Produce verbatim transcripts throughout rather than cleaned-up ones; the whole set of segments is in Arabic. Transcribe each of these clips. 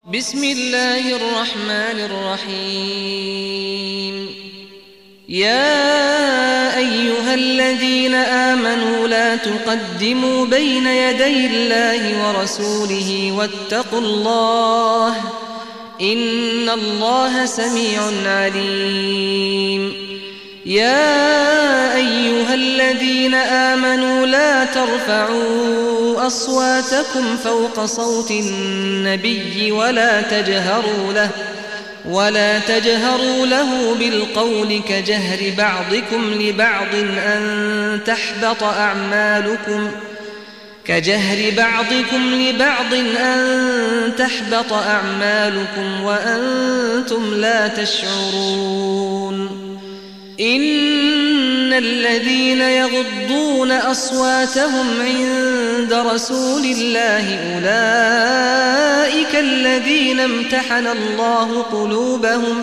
بسم الله الرحمن الرحيم يا أيها الذين آمنوا لا تقدموا بين يدي الله ورسوله واتقوا الله إن الله سميع عليم يا أيها الذين آمنوا لا ترفعوا أصواتكم فوق صوت النبي ولا تجهروا له ولا تجهروا له بالقول كجهر بعضكم لبعض أن تحبط أعمالكم كجهر بعضكم لبعض أن تحبط أعمالكم وأنتم لا تشعرون إن الذين يغضون أصواتهم عند رسول الله أولئك الذين امتحن الله قلوبهم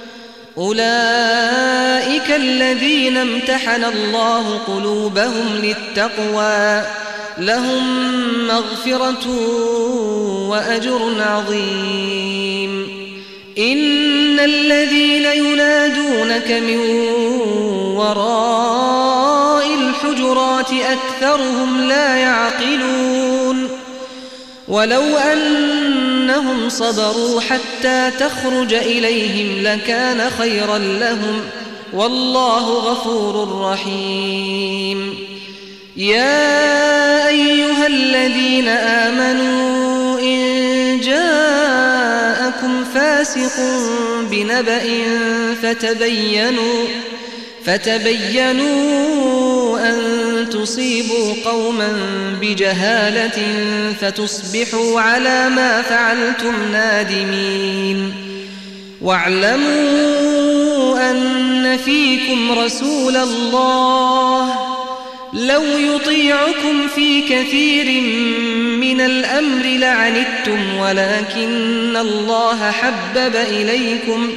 أولئك الذين امتحن الله قلوبهم للتقوى لهم مغفرة وأجر عظيم إن الذين ينادونك من وراء الحجرات أكثرهم لا يعقلون ولو أنهم صبروا حتى تخرج إليهم لكان خيرا لهم والله غفور رحيم يا أيها الذين آمنوا إن جاءكم فاسق بنبأ فتبينوا فتبينوا أن تصيبوا قوما بجهالة فتصبحوا على ما فعلتم نادمين واعلموا أن فيكم رسول الله لو يطيعكم في كثير من الأمر لعنتم ولكن الله حبب إليكم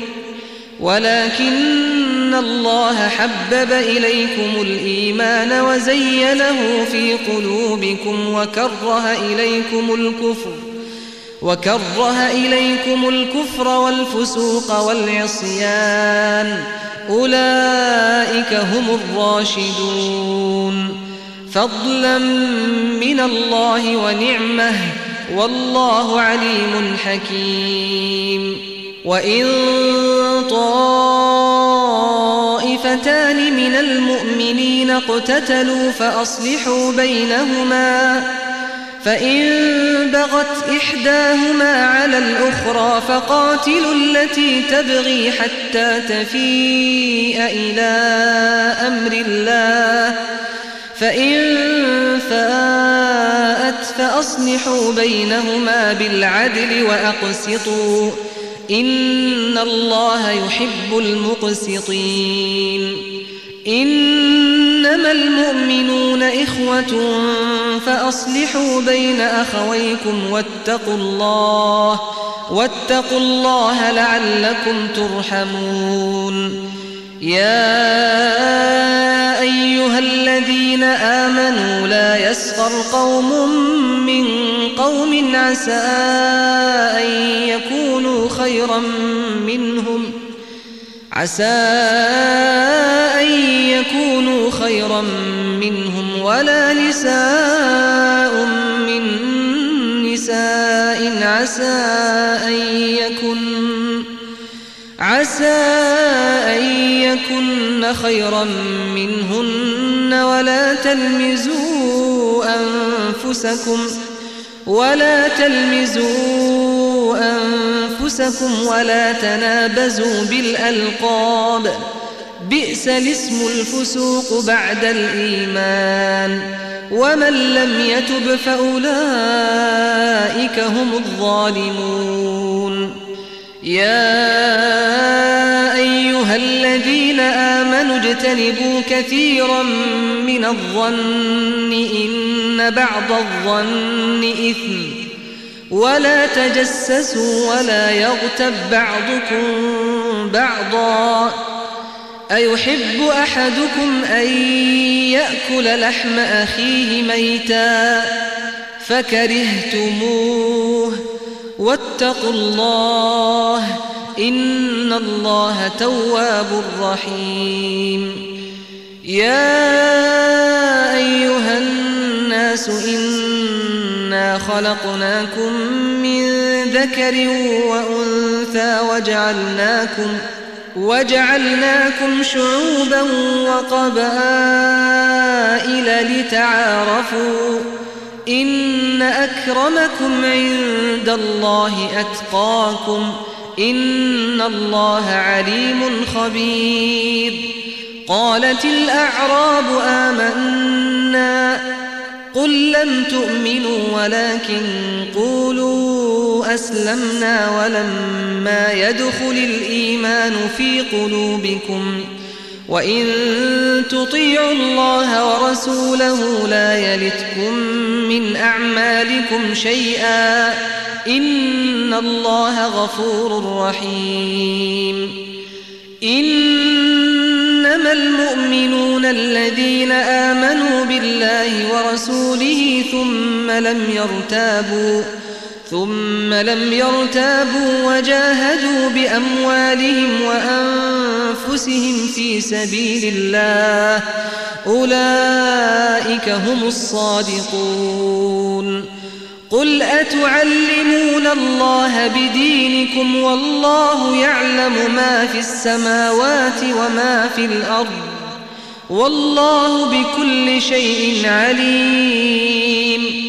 ولكن الله حبب إليكم الإيمان وزينه في قلوبكم وكره إليكم الكفر وكره إليكم الكفر والفسوق والعصيان أولئك هم الراشدون فضلا من الله ونعمه والله عليم حكيم وإن طائفتان من المؤمنين اقتتلوا فأصلحوا بينهما فإن بغت إحداهما على الأخرى فقاتلوا التي تبغي حتى تفيء إلى أمر الله فإن فاءت فأصلحوا بينهما بالعدل وأقسطوا إن الله يحب المقسطين إنما المؤمنون إخوة فأصلحوا بين أخويكم واتقوا الله واتقوا الله لعلكم ترحمون يا أيها الذين آمنوا لا يسخر قوم من قوم عسى أن يكونوا خيرا منهم عسى أن يكونوا خيرا منهم ولا نساء من نساء عسى أن يكن عسى أن يكن خيرا منهن ولا تلمزوا أنفسكم ولا تلمزوا أنفسكم ولا تنابزوا بالألقاب بئس الاسم الفسوق بعد الإيمان ومن لم يتب فأولئك هم الظالمون يا أيها الذين آمنوا اجتنبوا كثيرا من الظن إن بعض الظن إثم ولا تجسسوا ولا يغتب بعضكم بعضا أيحب أحدكم أن يأكل لحم أخيه ميتا فكرهتموه واتقوا الله إن الله تواب رحيم. يا أيها الناس إنا خلقناكم من ذكر وأنثى وجعلناكم وجعلناكم شعوبا وقبائل لتعارفوا إن أكرمكم عند الله أتقاكم إن الله عليم خبير. قالت الأعراب آمنا قل لم تؤمنوا ولكن قولوا أسلمنا ولما يدخل الإيمان في قلوبكم وإن تطيعوا الله ورسوله لا يلتكم من أعمالكم شيئا إن الله غفور رحيم. إنما المؤمنون الذين آمنوا بالله ورسوله ثم لم يرتابوا ثم لم يرتابوا وجاهدوا بأموالهم وأنفسهم في سبيل الله أولئك هم الصادقون. قل أتعلمون الله بدينكم والله يعلم ما في السماوات وما في الأرض والله بكل شيء عليم.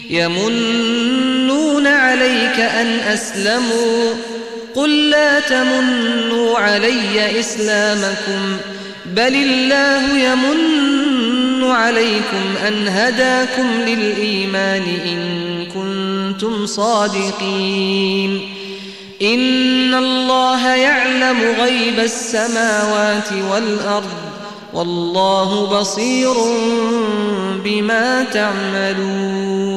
يمنون عليك أن أسلموا قل لا تمنوا علي إسلامكم بل الله يمن عليكم أن هداكم للإيمان إن كنتم صادقين. إن الله يعلم غيب السماوات والأرض والله بصير بما تعملون.